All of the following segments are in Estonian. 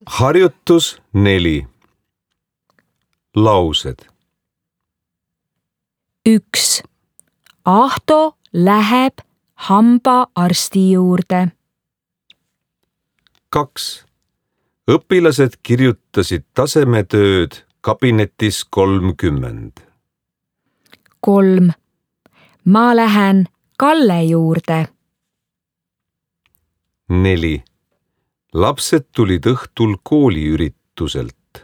Harjutus 4. Laused. 1. Ahto läheb hambaarsti juurde. 2. Õpilased kirjutasid tasemetööd kabinetis 30. 3. Ma lähen Kalle juurde. 4. Lapsed tulid õhtul kooliürituselt.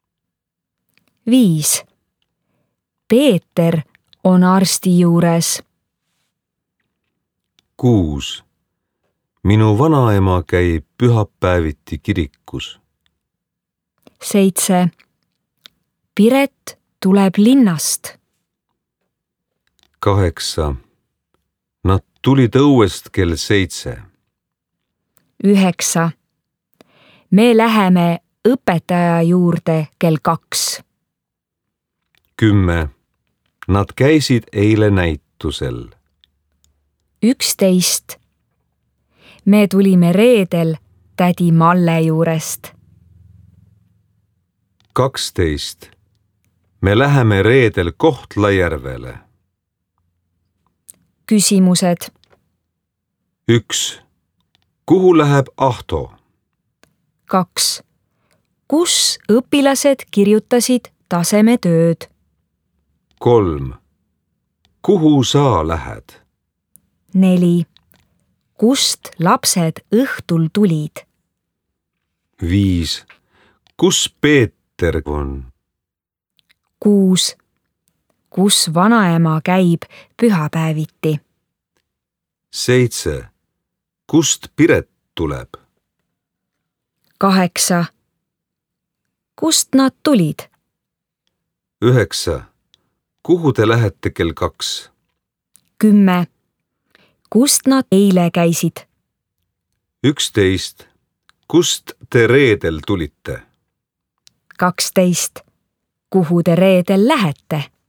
5. Peeter on arsti juures. 6. Minu vanaema käib pühapäeviti kirikus. 7. Piret tuleb linnast. 8. Nad tulid õuest kell 7. 9. Me läheme õpetaja juurde kell 2. 10. Nad käisid eile näitusel. 11. Me tulime reedel tädi Malle juurest. 12. Me läheme reedel Kohtla-Järvele. Küsimused. 1. Kuhu läheb Ahto? 2. Kus õpilased kirjutasid tasemetööd? 3. Kuhu sa lähed? 4. Kust lapsed õhtul tulid? 5. Kus Peeter on? 6. Kus vanaema käib pühapäeviti? 7. Kust Piret tuleb? 8. Kust nad tulid? 9. Kuhu te lähete kell 2? 10. Kust nad eile käisid? 11. Kust te reedel tulite? 12. Kuhu te reedel lähete?